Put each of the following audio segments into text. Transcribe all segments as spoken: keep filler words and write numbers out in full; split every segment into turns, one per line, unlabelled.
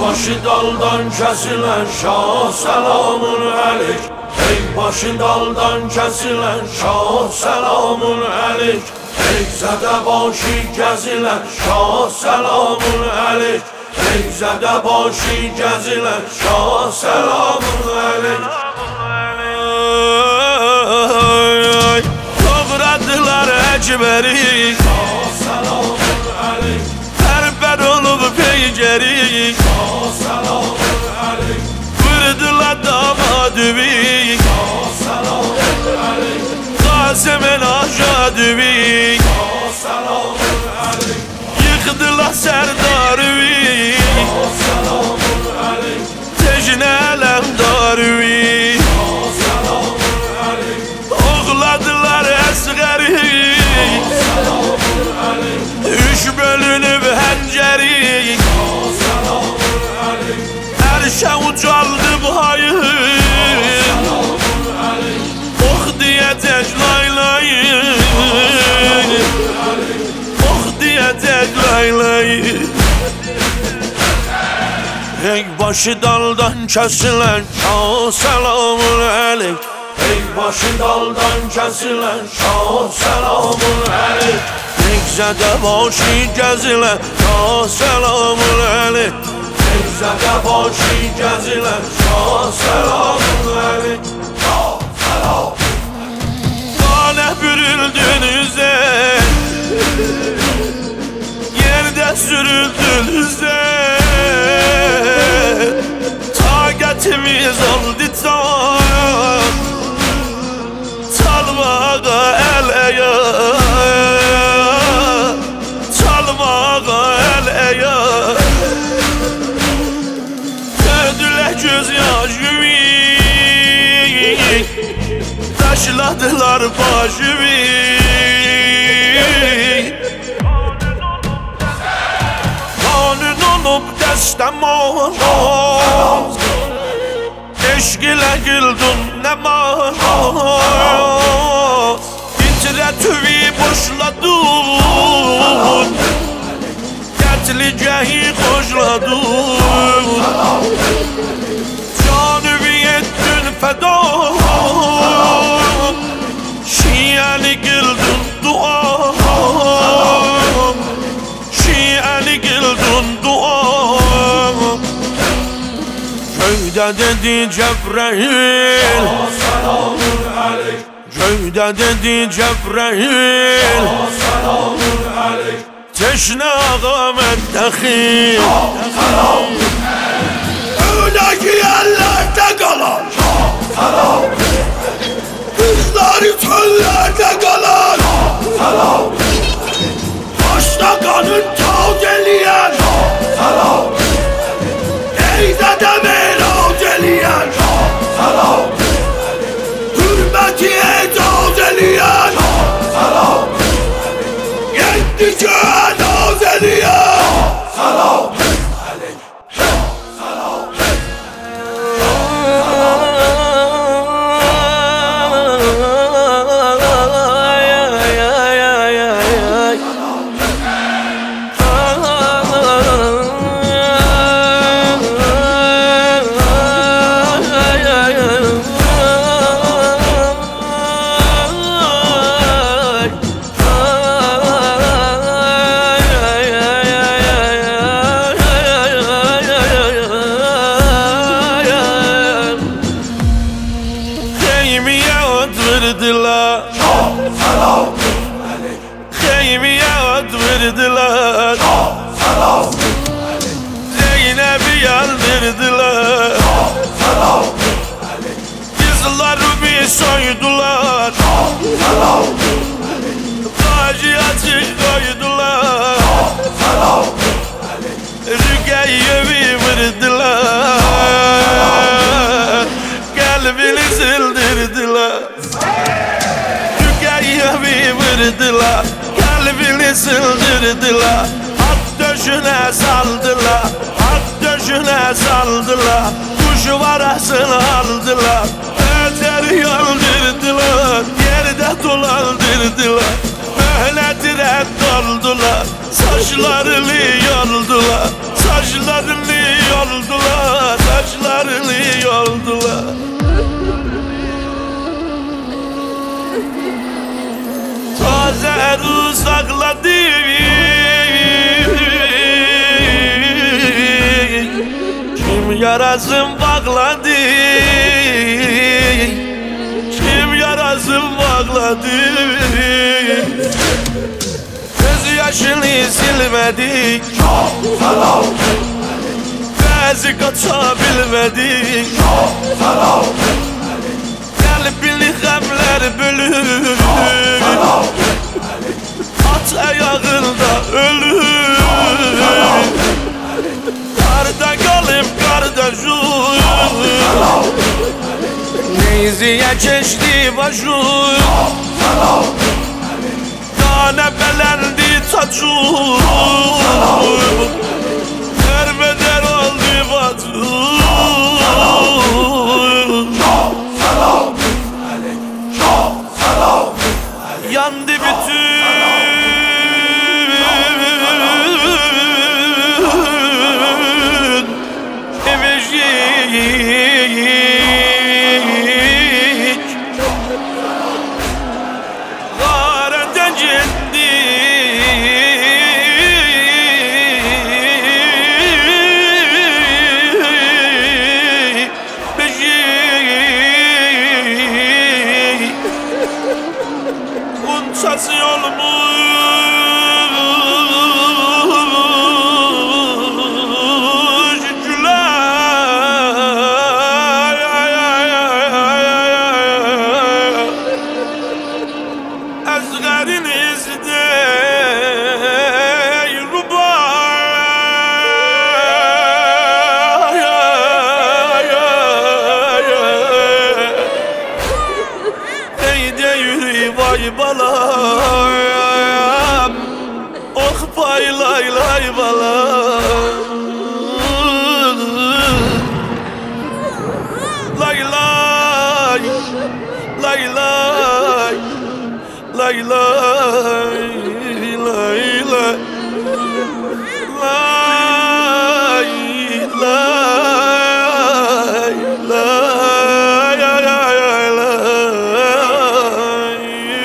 başı daldan kesilen şah selamun aleyküm. Ey başı daldan kesilen şah selamun aleyküm. Ey zədə başı gəzilən şah selamun aleyküm. Ey zədə başı gəzilən şah selamun aleyküm. Doğradılar əcbəri şah selamun aleyküm. Tərpər olub peygəri şah selamun aleyküm. Vurdular damadıvi şah selamun aleyküm. Qasımın aşadıvi şah selamun aleyküm. Yıkdılar sərdarvi şah selamun aleyküm. Tecnə ələmdarvi şah selamun aleyküm. Oğladılar əsğəri şah selamun aleyküm. Üç bölünüb həncəri şah selamun aleyküm. Ərşə ucaldı bu hayır şah selamun aleyküm. Ox deyəcək laylayı ox deyəcək laylayı. Ey başı daldan kəsilən şah selamun aleyküm. Ey başı daldan kəsilən şah selamun aleyküm. Ey zədə başı gəzilən şah selamun aleyküm. Ey zədə başı gəzilən şah selamun aleyküm. Qanə bürüldünüzə, yerdə sürüldünüzə. Taqətimiz oldu can, çalmağa əl-əya, çalmağa əl-əya. Gördülər göz yaşımı, taşladılar başımı. Kanun olup dəstəm olmaz, eşq ilə güldün nəmaz. İtirə tüvi boşladın, qətligəhi xoşladın. Canımı etdin fəda, şiəni güldün dua, şiəni güldün dua. Göydə dedi Cəbrəil selamun aleyküm. Göydə dedi Cəbrəil selamun aleyküm. Teşnə ağa məntəxil selamun aleyküm. Öydəki əllərdə qalan selamun aleyküm. Qızları çöllərdə qalan selamun aleyküm. Başda qanın taz eləyən selamun aleyküm. Ey zədə merac eləyən selamun aleyküm. Hürməti ecaz eləyən selamun aleyküm. Yetdi göğə naz eləyən selamun aleyküm. Verdiler Xeymiye ad verdiler Zeynep'i yandırdılar Kızları bir soydular Tacı açık koydular Rüqeyye'yi vurdular Kalbini sildirdiler Rüqeyye'yi vurdular Kalbini sildirdiler At döşüne saldılar At döşüne saldılar Kuşu varasını aldılar Öter yaldırdılar Yerde dolandırdılar Möhleti redd oldular Saçlarını yoldular Saçlarını yoldular Azer'ı sakladı. Kim yarasın bağladı, kim yarasın bağladı. Göz yaşını silmedik, Bizi kaçabilmedik, Kalbini gamler bölür, At ayağında ölür. Karda kalıp kardeşim, Neyziye geçti başım, Tane belendi tacım, Derbeder oldu bacım. Yandı bütün Bunçası yolmuş Gülay, Ezgar'in izde Rubay, Eyde yürü vay balam, Oh bay lay lay balam. Lay lay, lay lay, lay lay, lay lay, lay lay, lay lay.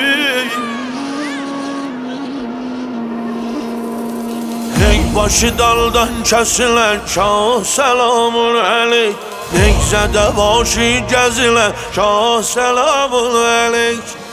Tek başı daldan kesilen Şah selamun aleyk. Tekzede başı gezilen Şah selamun aleyk.